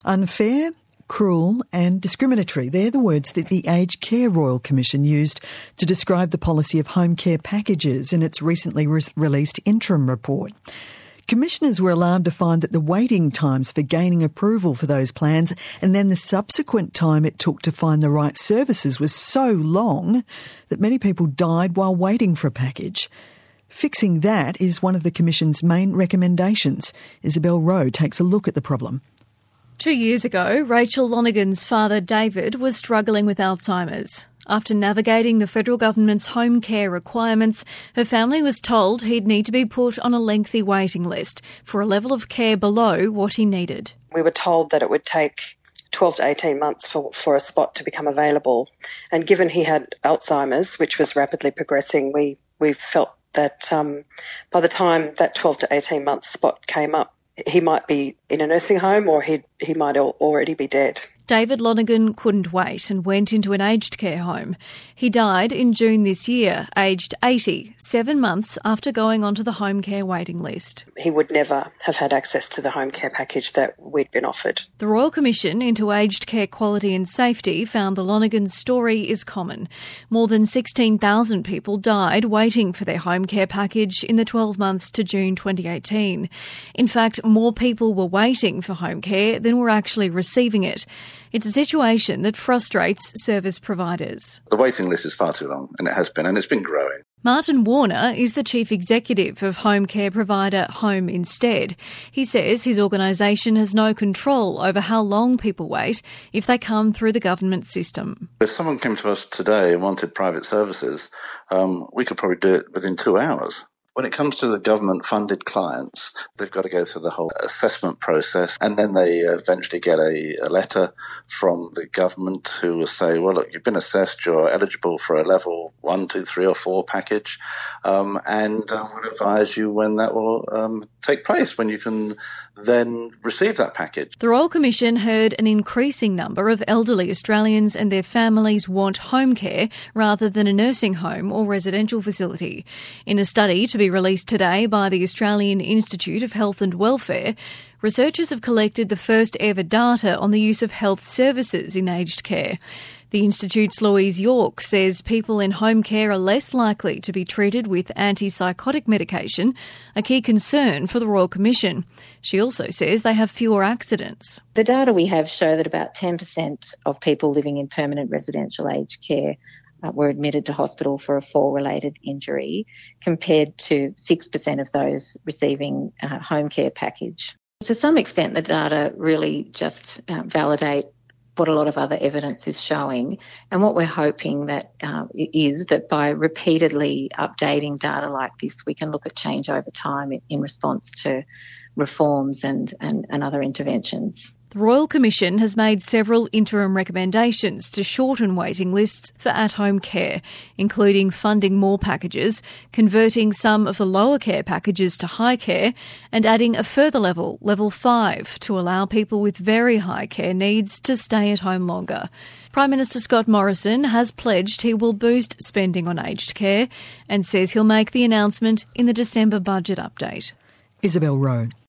Unfair, cruel and discriminatory. They're the words that the Aged Care Royal Commission used to describe the policy of home care packages in its recently released interim report. Commissioners were alarmed to find that the waiting times for gaining approval for those plans and then the subsequent time it took to find the right services was so long that many people died while waiting for a package. Fixing that is one of the Commission's main recommendations. Isabel Rowe takes a look at the problem. 2 years ago, Rachel Lonergan's father, David, was struggling with Alzheimer's. After navigating the federal government's home care requirements, her family was told he'd need to be put on a lengthy waiting list for a level of care below what he needed. We were told that it would take 12 to 18 months for a spot to become available. And given he had Alzheimer's, which was rapidly progressing, we felt that by the time that 12 to 18 months spot came up, he might be in a nursing home or he might already be dead. David Lonergan couldn't wait and went into an aged care home. He died in June this year, aged 80, 7 months after going onto the home care waiting list. He would never have had access to the home care package that we'd been offered. The Royal Commission into Aged Care Quality and Safety found the Lonergan story is common. More than 16,000 people died waiting for their home care package in the 12 months to June 2018. In fact, more people were waiting for home care than were actually receiving it. It's a situation that frustrates service providers. The waiting list is far too long, and it has been, and it's been growing. Martin Warner is the chief executive of home care provider Home Instead. He says his organisation has no control over how long people wait if they come through the government system. If someone came to us today and wanted private services, we could probably do it within 2 hours. When it comes to the government-funded clients, they've got to go through the whole assessment process, and then they eventually get a letter from the government who will say, well, look, you've been assessed, you're eligible for a level 1, 2, 3 or 4 package, and we'll advise you when that will take place, when you can then receive that package. The Royal Commission heard an increasing number of elderly Australians and their families want home care rather than a nursing home or residential facility. In a study to be released today by the Australian Institute of Health and Welfare, researchers have collected the first ever data on the use of health services in aged care. The Institute's Louise York says people in home care are less likely to be treated with antipsychotic medication, a key concern for the Royal Commission. She also says they have fewer accidents. The data we have show that about 10% of people living in permanent residential aged care were admitted to hospital for a fall-related injury, compared to 6% of those receiving a home care package. To some extent, the data really just validate what a lot of other evidence is showing, and what we're hoping that is that by repeatedly updating data like this, we can look at change over time in response to reforms and other interventions. The Royal Commission has made several interim recommendations to shorten waiting lists for at-home care, including funding more packages, converting some of the lower care packages to high care, and adding a further level, level 5, to allow people with very high care needs to stay at home longer. Prime Minister Scott Morrison has pledged he will boost spending on aged care and says he'll make the announcement in the December budget update. Isabel Rowe.